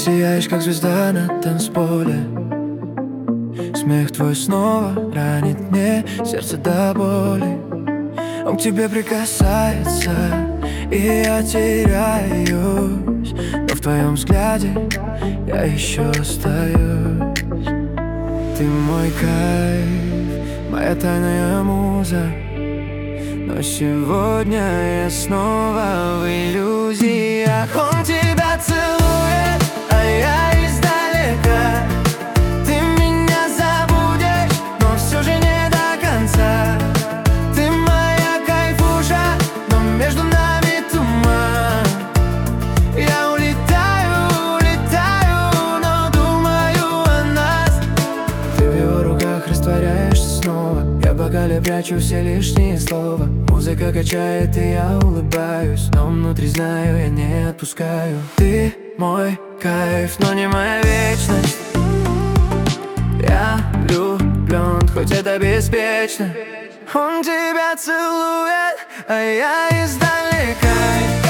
сияешь, как звезда на танцполе. Смех твой снова ранит мне сердце до боли. Он к тебе прикасается, и я теряюсь, но в твоем взгляде я еще остаюсь. Ты мой кайф, моя тайная муза, но сегодня я снова в иллюзиях. Он тебя целует, а я издалека. Ты меня забудешь, но все же не до конца. Ты моя кайфуша, но между нами туман. Я улетаю, но думаю о нас. Ты в его руках растворяешься снова. Я в бокале прячу все лишние слова. Музыка качает, и я улыбаюсь, но внутри знаю, я не отпускаю. Ты мой кайф, но не моя вечность. Я влюблен, хоть это беспечно. Он тебя целует, а я издалека.